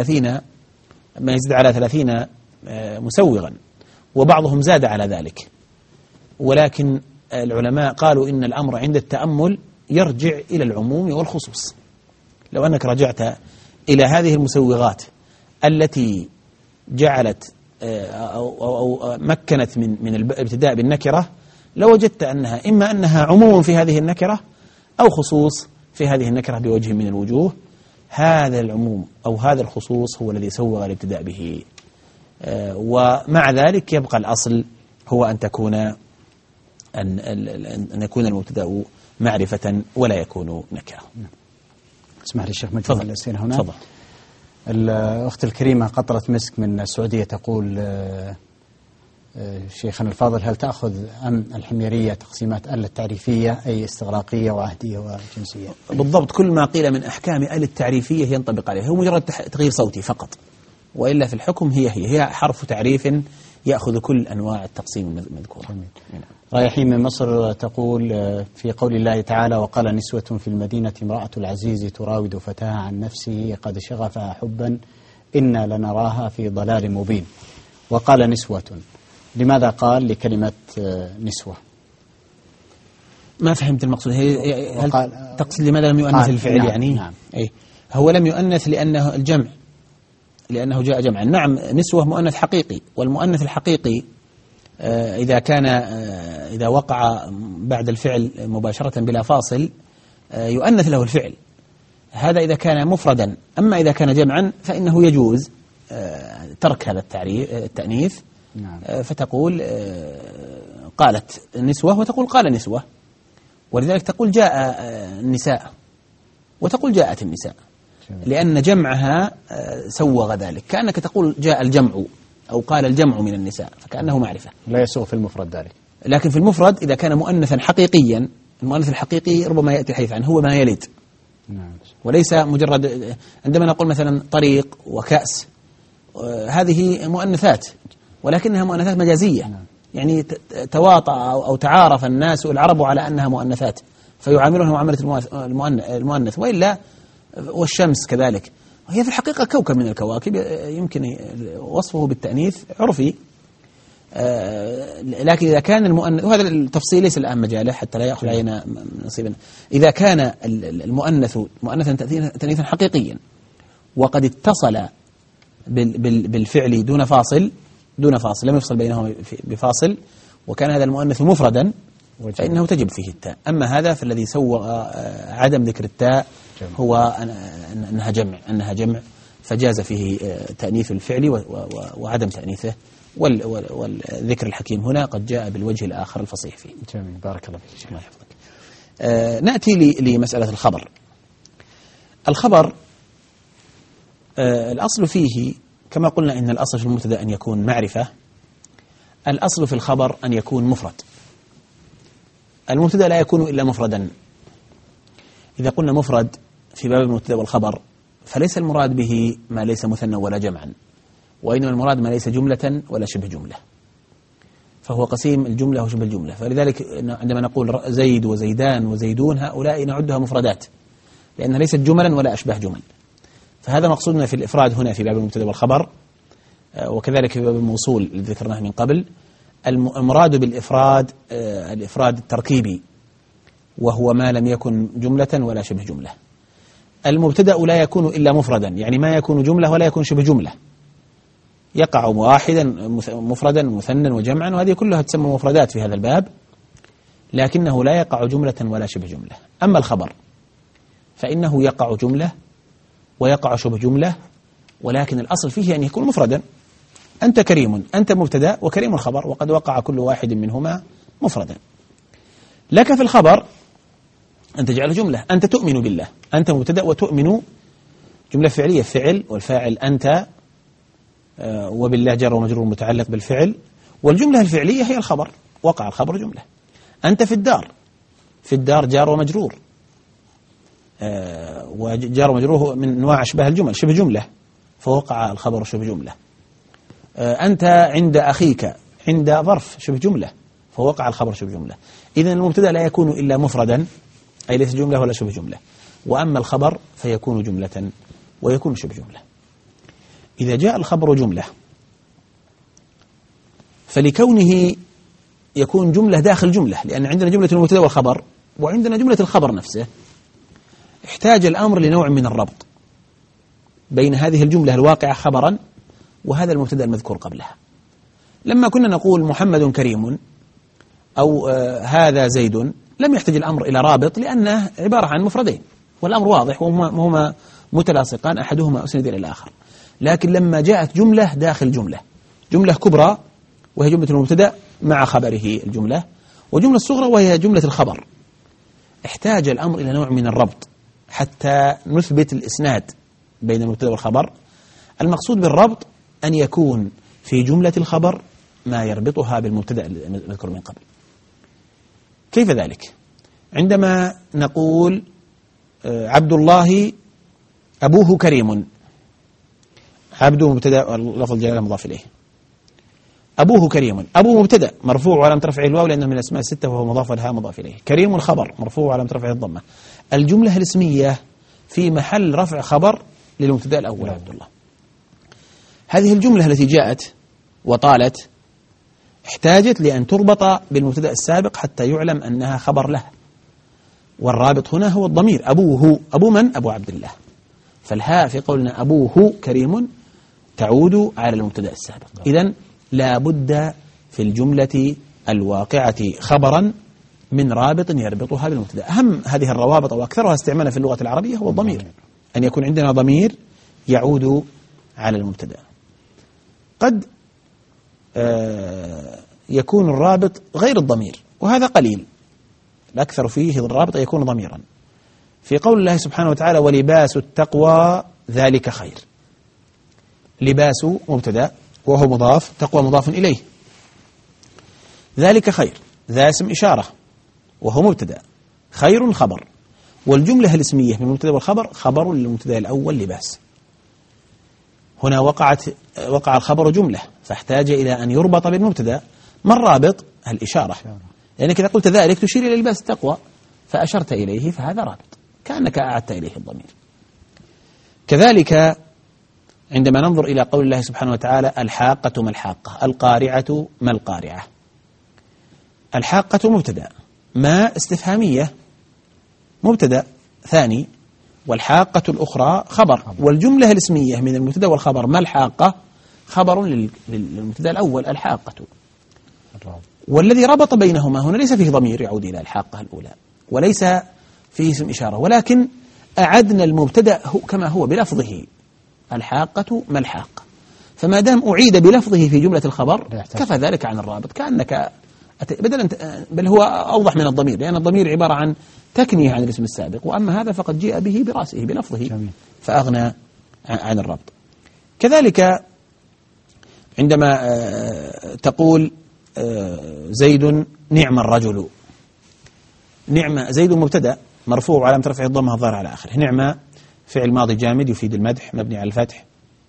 Speaker 3: على 30 مسوغا، وبعضهم زاد على ذلك. ولكن العلماء قالوا إن الأمر عند التأمل يرجع إلى العموم والخصوص. لو أنك رجعت إلى هذه المسوغات التي جعلت أو مكنت من الابتداء بالنكرة، لوجدت أنها إما أنها عموم في هذه النكرة أو خصوص في هذه النكرة بوجه من الوجوه. هذا العموم أو هذا الخصوص هو الذي سوغ الابتداء به، ومع ذلك يبقى الأصل هو أن يكون المبتدأ معرفة ولا يكون نكرة.
Speaker 2: اسمح لي الشيخ مجموعة الأسئلة هنا. تفضل. الأخت الكريمة قطرة مسك من السعودية تقول: شيخنا الفاضل، هل تأخذ الحميرية تقسيمات التعريفية، أي استغراقية وعهدية وجنسية؟
Speaker 3: بالضبط، كل ما قيل من أحكام التعريفية ينطبق عليه، هو مجرد تغيير صوتي فقط، وإلا في الحكم هي حرف تعريف يأخذ كل أنواع التقسيم المذكورة.
Speaker 2: رايحين من مصر تقول: في قول الله تعالى: وقال نسوة في المدينة امرأة العزيز تراود فتاها عن نفسه قد شغفها حبا إنا لنراها في ضلال مبين. وقال نسوة، لماذا قال لكلمة نسوة؟
Speaker 3: ما فهمت المقصود. هل تقصد لماذا لم يؤنث الفعل؟ نعم. يعني نعم. هو لم يؤنث لأنه الجمع، لأنه جاء جمعا. نعم، نسوة مؤنث حقيقي، والمؤنث الحقيقي إذا وقع بعد الفعل مباشرة بلا فاصل يؤنث له الفعل. هذا إذا كان مفردا. أما إذا كان جمعا فإنه يجوز ترك هذا التأنيث. نعم. فتقول قالت نسوة وتقول قال نسوة، ولذلك تقول جاء النساء وتقول جاءت النساء، لأن جمعها سوغ ذلك، كأنك تقول جاء الجمع أو قال الجمع من النساء، فكأنه معرفة.
Speaker 2: لا يسوغ في المفرد ذلك.
Speaker 3: لكن في المفرد إذا كان مؤنثا حقيقيا، المؤنث الحقيقي ربما يأتي حيث عنه هو ما يلد. نعم. وليس مجرد عندما نقول مثلا طريق وكأس، هذه مؤنثات ولكنها مؤنثات مجازية. نعم. يعني تواطأ أو تعارف الناس العرب على أنها مؤنثات فيعاملونها معاملة المؤنث، وإلا والشمس كذلك، وهي في الحقيقة كوكب من الكواكب يمكن وصفه بالتأنيث عرفي. لكن إذا كان المؤنث، وهذا التفصيل ليس الآن مجاله حتى لا يأخذ علينا نصيبا، إذا كان المؤنث مؤنثا تأنيثا حقيقيا وقد اتصل بالفعل دون فاصل لم يفصل بينهما بفاصل، وكان هذا المؤنث مفردا فإنه تجب فيه التاء. أما هذا فالذي سوغ عدم ذكر التاء هو أنها جمع فجاز فيه تأنيث الفعل وعدم تأنيثه، والذكر الحكيم هنا قد جاء بالوجه الآخر الفصيح فيه.
Speaker 2: جميل، بارك الله فيك.
Speaker 3: الله يحفظك. نأتي لمسألة الخبر. الخبر الأصل فيه كما قلنا إن الأصل في المبتدأ أن يكون معرفة، الأصل في الخبر أن يكون مفرد. المبتدأ لا يكون إلا مفردا. إذا قلنا مفرد في باب المبتدأ والخبر فليس المراد به ما ليس مثنى ولا جمعا، وإنما المراد ما ليس جملة ولا شبه جملة، فهو قسيم الجملة وشبه الجملة. فلذلك عندما نقول زيد وزيدان وزيدون هؤلاء نعدها مفردات لأنها ليست جملا ولا أشبه جمل. فهذا مقصودنا في الإفراد هنا في باب المبتدأ والخبر، وكذلك في باب الموصول الذي ذكرناه من قبل. المراد بالإفراد الإفراد التركيبي، وهو ما لم يكن جملة ولا شبه جملة. المبتدأ لا يكون إلا مفردا، يعني ما يكون جملة ولا يكون شبه جملة، يقع واحدا مفردا مثنى وجمعا، وهذه كلها تسمى مفردات في هذا الباب، لكنه لا يقع جملة ولا شبه جملة. أما الخبر فإنه يقع جملة ويقع شبه جملة، ولكن الأصل فيه أن يكون مفردا. أنت كريم، أنت مبتدأ وكريم الخبر، وقد وقع كل واحد منهما مفردا. لك في الخبر أن تجعل جملة، أنت تؤمن بالله، أنت مبتدأ وتؤمن جملة فعلية، فعل والفاعل أنت، وبالله جار ومجرور متعلق بالفعل، والجملة الفعلية هي الخبر، وقع الخبر جملة. أنت في الدار، في الدار جار ومجرور، وجار ومجرور من أنواع أشباه الجمل شبه جملة، فوقع الخبر شبه جملة. أنت عند أخيك، عند ظرف شبه جملة، فوقع الخبر شبه جملة. إذن المبتدأ لا يكون إلا مفردا، أي ليس جملة ولا شبه جملة، وأما الخبر فيكون جملة ويكون شبه جملة. إذا جاء الخبر جملة فلكونه يكون جملة داخل جملة، لأن عندنا جملة المبتدأ والخبر وعندنا جملة الخبر نفسه، احتاج الأمر لنوع من الربط بين هذه الجملة الواقعة خبرا وهذا المبتدأ المذكور قبلها. لما كنا نقول محمد كريم أو هذا زيد لم يحتاج الأمر إلى رابط، لأنه عبارة عن مفردين والأمر واضح وهما متلاصقان، أحدهما أسند إلى الآخر. لكن لما جاءت جملة داخل جملة، جملة كبرى وهي جملة المبتدأ مع خبره الجملة، وجملة صغرى وهي جملة الخبر، احتاج الأمر إلى نوع من الربط حتى نثبت الإسناد بين المبتدأ والخبر. المقصود بالربط أن يكون في جملة الخبر ما يربطها بالمبتدأ المذكور من قبل. كيف ذلك؟ عندما نقول عبد الله أبوه كريم، عبد مبتدأ لفظ الجلالة مضاف إليه، أبوه كريم، أبوه مبتدأ مرفوع وعلامة رفعه الواو لأنه من الأسماء الستة وهو مضاف لها مضاف إليه، كريم الخبر مرفوع وعلامة رفعه الضمة. الجملة الاسمية في محل رفع خبر للمبتدأ الأول عبد الله. هذه الجملة التي جاءت وطالت احتاجت لأن تربط بالمبتدأ السابق حتى يعلم أنها خبر له، والرابط هنا هو الضمير أبوه. أبو من؟ أبو عبد الله. فالهاء في قولنا أبوه كريم تعود على المبتدأ السابق. إذن لا بد في الجملة الواقعة خبرا من رابط يربطها بالمبتدأ. أهم هذه الروابط وأكثرها استعمالا في اللغة العربية هو الضمير، أن يكون عندنا ضمير يعود على المبتدأ. قد يكون الرابط غير الضمير وهذا قليل، الأكثر فيه الرابط يكون ضميرا. في قول الله سبحانه وتعالى ولباس التقوى ذلك خير، لباس مبتدأ وهو مضاف، تقوى مضاف إليه، ذلك خير ذا اسم إشارة وهو مبتدأ، خير خبر، والجملة الاسمية من المبتدأ والخبر خبر للمبتدأ الأول لباس. هنا وقع الخبر جملة فاحتاج إلى أن يربط بالمبتدأ، ما الرابط؟ الإشارة، لأنك إذا قلت ذلك تشير إلى لباس التقوى فأشرت إليه فهذا رابط، كأنك أعدت إليه الضمير. كذلك عندما ننظر إلى قول الله سبحانه وتعالى الحاقة ما الحاقة، القارعة ما القارعة. الحاقة مبتدأ، ما استفهامية مبتدأ ثاني، والحاقة الأخرى خبر، والجملة الاسمية من المبتدأ والخبر ما الحاقة خبر للمبتدأ الأول الحاقة، والذي ربط بينهما هنا ليس فيه ضمير يعود إلى الحاقة الأولى وليس فيه اسم إشارة، ولكن أعدنا المبتدأ كما هو بلفظه الحاقة ما الحاقة، فما دام أعيد بلفظه في جملة الخبر كفى ذلك عن الرابط، كأنك بل هو أوضح من الضمير، لأن الضمير عبارة عن تكنية عن الاسم السابق، وأما هذا فقد جاء به برأسه بلفظه فأغنى عن الربط. كذلك عندما تقول زيد نعم الرجل، نعم زيد مبتدأ مرفوع وعلامة رفعه الضمة الظاهرة على آخره، نعم فعل ماضي جامد يفيد المدح مبني على الفتح،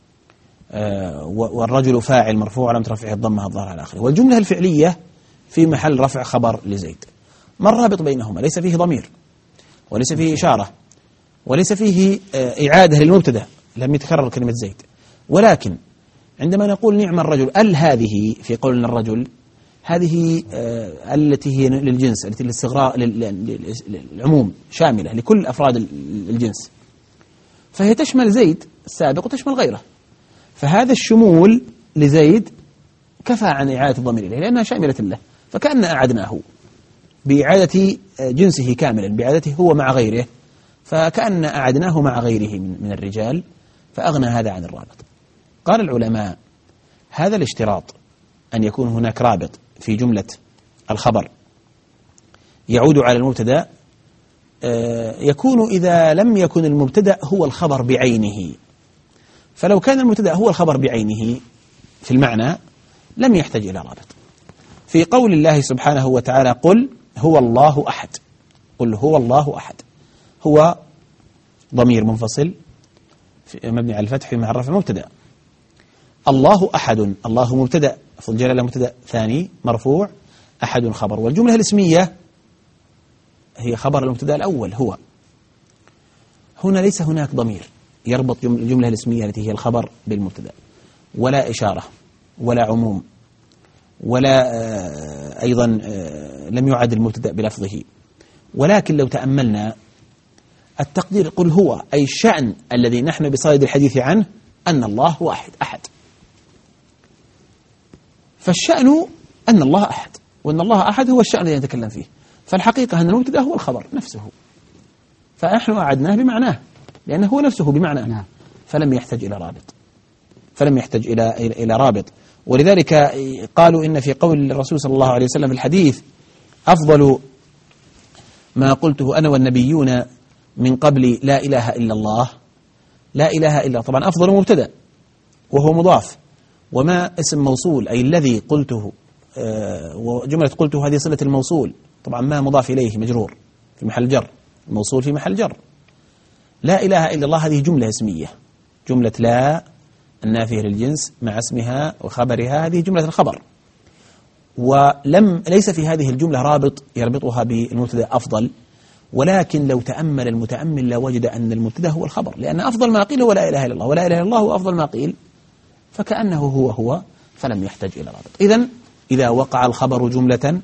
Speaker 3: والرجل فاعل مرفوع وعلامة رفعه الضمة الظاهرة على آخره، والجملة الفعلية في محل رفع خبر لزيد. ما الرابط بينهما؟ ليس فيه ضمير وليس فيه إشارة وليس فيه إعادة للمبتدأ، لم يتكرر كلمة زيد، ولكن عندما نقول نعم الرجل هذه في قولنا الرجل هذه التي هي للجنس، التي للاستغراء للعموم شاملة لكل أفراد الجنس، فهي تشمل زيد السابق وتشمل غيره، فهذا الشمول لزيد كفى عن إعادة الضمير إليه لأنها شاملة له، فكأن أعدناه بإعادة جنسه كاملا بإعادته هو مع غيره، فكأن أعدناه مع غيره من الرجال فأغنى هذا عن الرابط. قال العلماء هذا الاشتراط أن يكون هناك رابط في جملة الخبر يعود على المبتدأ يكون إذا لم يكن المبتدأ هو الخبر بعينه، فلو كان المبتدأ هو الخبر بعينه في المعنى لم يحتاج إلى رابط. في قول الله سبحانه وتعالى قل هو الله أحد، قل هو الله أحد، هو ضمير منفصل مبني على الفتح مع الرفع مبتدأ، الله أحد الله مبتدأ لفظ جلالة مبتدأ ثاني مرفوع، أحد خبر، والجملة الاسمية هي خبر المبتدأ الأول هو. هنا ليس هناك ضمير يربط الجملة الاسمية التي هي الخبر بالمبتدأ، ولا إشارة ولا عموم، ولا أيضا لم يعد المبتدأ بلفظه، ولكن لو تأملنا التقدير قل هو أي الشأن الذي نحن بصدد الحديث عنه أن الله واحد أحد، فالشأن أن الله أحد، وأن الله أحد هو الشأن الذي نتكلم فيه، فالحقيقة أن المبتدأ هو الخبر نفسه، فنحن أعدناه بمعناه لأنه هو نفسه بمعنى، فلم يحتاج إلى رابط، فلم يحتاج إلى رابط. ولذلك قالوا إن في قول الرسول صلى الله عليه وسلم في الحديث أفضل ما قلته أنا والنبيون من قبل لا إله إلا الله، لا إله إلا طبعا أفضل مبتدأ وهو مضاف، وما اسم موصول أي الذي قلته، وجملة قلته هذه صلة الموصول، طبعا ما مضاف إليه مجرور في محل جر، الموصول في محل جر. لا إله إلا الله هذه جملة اسمية، جملة لا النافية للجنس مع اسمها وخبرها هذه جملة الخبر، ليس في هذه الجملة رابط يربطها بالمبتدأ أفضل، ولكن لو تأمل المتأمل لوجد أن المبتدأ هو الخبر، لأن أفضل ما قيل هو لا إله إلا الله، ولا إله إلا الله هو أفضل ما قيل، فكأنه هو فلم يحتاج إلى رابط. إذن إذا وقع الخبر جملة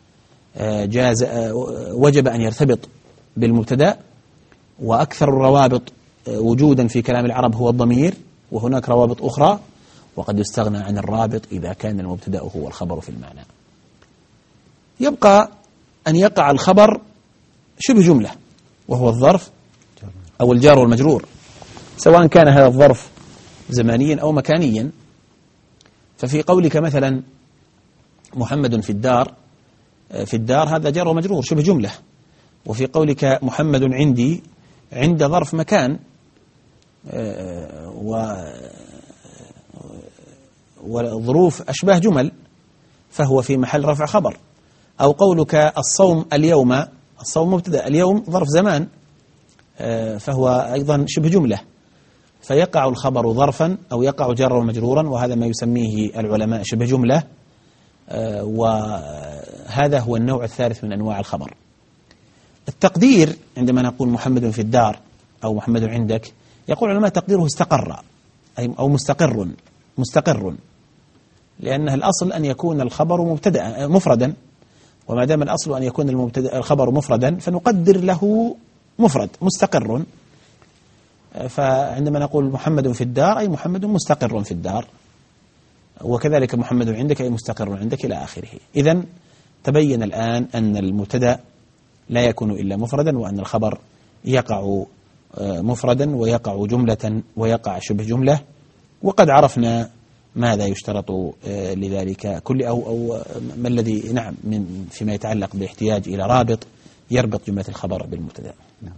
Speaker 3: وجب أن يرتبط بالمبتدأ، وأكثر الروابط وجودا في كلام العرب هو الضمير، وهناك روابط أخرى، وقد يستغنى عن الرابط إذا كان المبتدأ هو الخبر في المعنى. يبقى أن يقع الخبر شبه جملة وهو الظرف أو الجار والمجرور، سواء كان هذا الظرف زمانيا أو مكانيا. ففي قولك مثلا محمد في الدار، في الدار هذا جار ومجرور شبه جملة، وفي قولك محمد عندي، عند ظرف مكان والظروف أشباه جمل فهو في محل رفع خبر. أو قولك الصوم اليوم، الصوم مبتدأ، اليوم ظرف زمان فهو أيضا شبه جملة، فيقع الخبر ظرفا أو يقع جرا ومجرورا، وهذا ما يسميه العلماء شبه جملة، وهذا هو النوع الثالث من أنواع الخبر. التقدير عندما نقول محمد في الدار أو محمد عندك، يقول العلماء تقديره استقر أو مستقر، لأن الأصل أن يكون الخبر مفردا، وما دام الأصل أن يكون الخبر مفردا فنقدر له مفرد مستقر. فعندما نقول محمد في الدار أي محمد مستقر في الدار، وكذلك محمد عندك أي مستقر عندك إلى آخره. إذن تبين الآن أن المبتدأ لا يكون إلا مفردا، وأن الخبر يقع مفردا ويقع جملة ويقع شبه جملة، وقد عرفنا ماذا يشترط لذلك كل أو ما الذي نعم من فيما يتعلق باحتياج إلى رابط يربط جملة الخبر بالمبتدأ.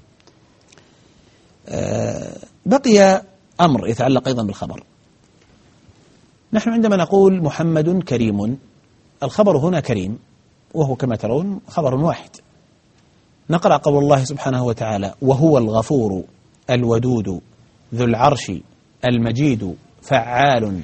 Speaker 3: بقي أمر يتعلق أيضا بالخبر. نحن عندما نقول محمد كريم، الخبر هنا كريم، وهو كما ترون خبر واحد. نقرأ قول الله سبحانه وتعالى: وهو الغفور الودود ذو العرش المجيد فعال.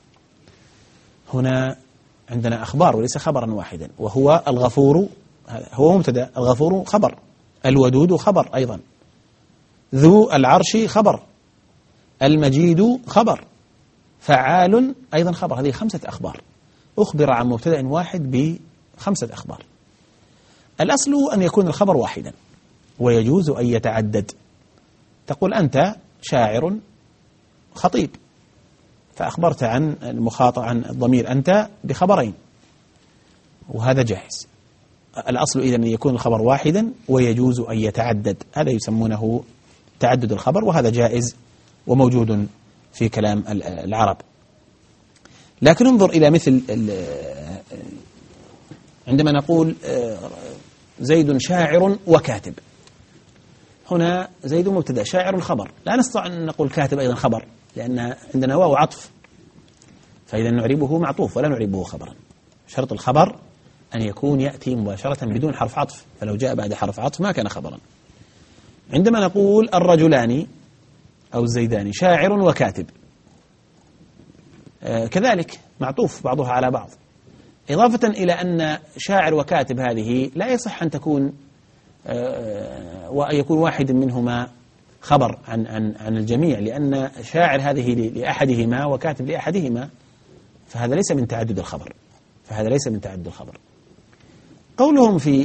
Speaker 3: هنا عندنا أخبار وليس خبرا واحدا. وهو الغفور هو مبتدأ، الغفور خبر، الودود خبر أيضا، ذو العرش خبر، المجيد خبر، فعال أيضا خبر. هذه 5 أخبار، أخبر عن مبتدأ واحد ب5 أخبار. الأصل أن يكون الخبر واحدا، ويجوز أن يتعدد. تقول أنت شاعر خطيب، فأخبرت عن المخاطب عن الضمير أنت بخبرين، وهذا جائز. الأصل إذن أن يكون الخبر واحدا ويجوز أن يتعدد، هذا يسمونه تعدد الخبر، وهذا جائز وموجود في كلام العرب. لكن انظر إلى مثل عندما نقول زيد شاعر وكاتب، هنا زيد مبتدأ، شاعر خبر، لا نستطيع أن نقول كاتب أيضا خبر، لأن عندنا واو عطف، فإذا نعربه معطوف ولا نعربه خبرا. شرط الخبر أن يكون يأتي مباشرة بدون حرف عطف، فلو جاء بعد حرف عطف ما كان خبرا. عندما نقول الرجلان أو الزيدان شاعر وكاتب، كذلك معطوف بعضها على بعض، إضافة إلى أن شاعر وكاتب هذه لا يصح أن تكون وأن يكون واحد منهما خبر عن الجميع، لأن شاعر هذه لأحدهما وكاتب لأحدهما، فهذا ليس من تعدد الخبر. قولهم في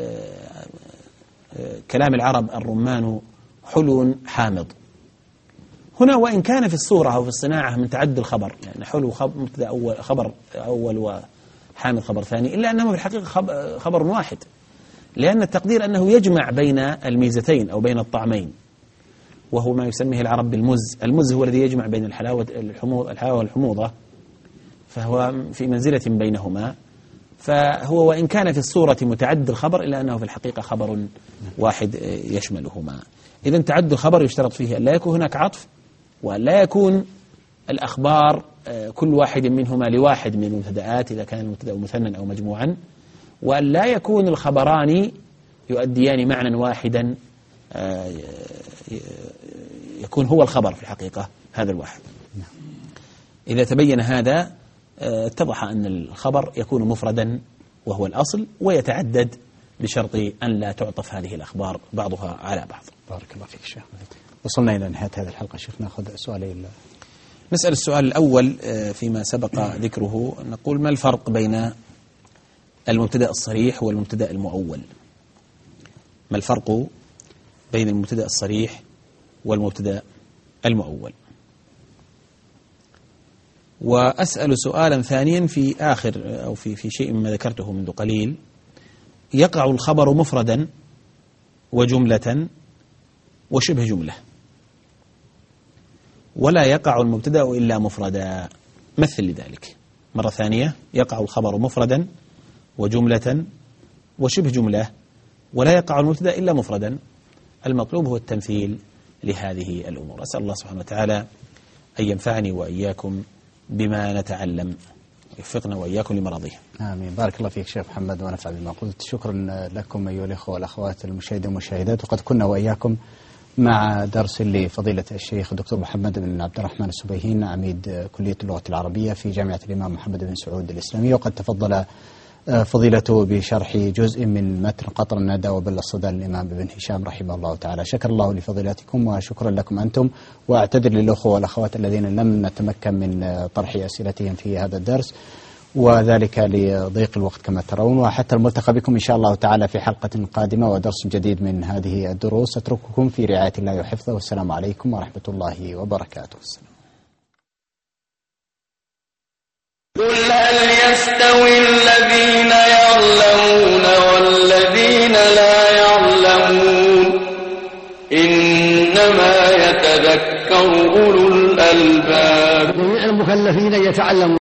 Speaker 3: كلام العرب الرمان حلو حامض، هنا وإن كان في الصورة أو في الصناعة من تعدد الخبر، يعني حلو مبتدأ أول خبر أول وحامض خبر ثاني، إلا أنه في الحقيقة خبر واحد، لأن التقدير أنه يجمع بين الميزتين أو بين الطعمين، وهو ما يسميه العرب بالمز. المز هو الذي يجمع بين الحلاوة والحموضة، فهو في منزلة بينهما. فهو وإن كان في الصورة متعدد الخبر إلا أنه في الحقيقة خبر واحد يشملهما. إذن تعدد الخبر يشترط فيه أن لا يكون هناك عطف، وأن لا يكون الأخبار كل واحد منهما لواحد من المبتدآت إذا كان المبتدأ مثنى أو مجموعا، وأن لا يكون الخبران يؤديان معنى واحدا يكون هو الخبر في الحقيقة هذا الواحد. إذا تبين هذا اتضح أن الخبر يكون مفردا وهو الأصل، ويتعدد بشرط أن لا تعطف هذه الأخبار بعضها على بعض.
Speaker 2: بارك الله فيك شيخ. وصلنا إلى نهاية هذه الحلقة شيخ، نأخذ سؤالين.
Speaker 3: نسأل السؤال الأول فيما سبق ذكره، نقول: ما الفرق بين المبتدأ الصريح والمبتدأ المؤول؟ ما الفرق بين المبتدأ الصريح والمبتدأ المؤول؟ وأسأل سؤالا ثانيا في آخر أو في شيء مما ذكرته منذ قليل: يقع الخبر مفردا وجملة وشبه جملة، ولا يقع المبتدأ إلا مفردا. مثل لذلك مرة ثانية: يقع الخبر مفردا وجملة وشبه جملة، ولا يقع المبتدأ إلا مفردا. المطلوب هو التمثيل لهذه الأمور. أسأل الله سبحانه وتعالى أن ينفعني وإياكم بما نتعلم، يوفقنا وإياكم لمراضيه.
Speaker 2: آمين. بارك الله فيك شيخ محمد ونفع بما قلت. شكرا لكم أيها الأخوة والأخوات المشاهدين والمشاهدات، وقد كنا وإياكم مع درس لفضيلة الشيخ الدكتور محمد بن عبد الرحمن السبيهين عميد كلية اللغة العربية في جامعة الإمام محمد بن سعود الإسلامية، وقد تفضل فضيلته بشرح جزء من متن قطر الندى وبل الصدى للإمام ابن هشام رحمه الله تعالى. شكر الله لفضيلتكم وشكرا لكم أنتم، وأعتذر للأخوة والأخوات الذين لم نتمكن من طرح أسئلتهم في هذا الدرس، وذلك لضيق الوقت كما ترون. وحتى الملتقى بكم إن شاء الله تعالى في حلقة قادمة ودرس جديد من هذه الدروس. أترككم في رعاية الله وحفظه، والسلام عليكم ورحمة الله وبركاته.
Speaker 1: قل هل يستوي الذين يعلمون والذين لا يعلمون إنما يتذكر أولو الألباب.
Speaker 4: جميع المكلفين يتعلمون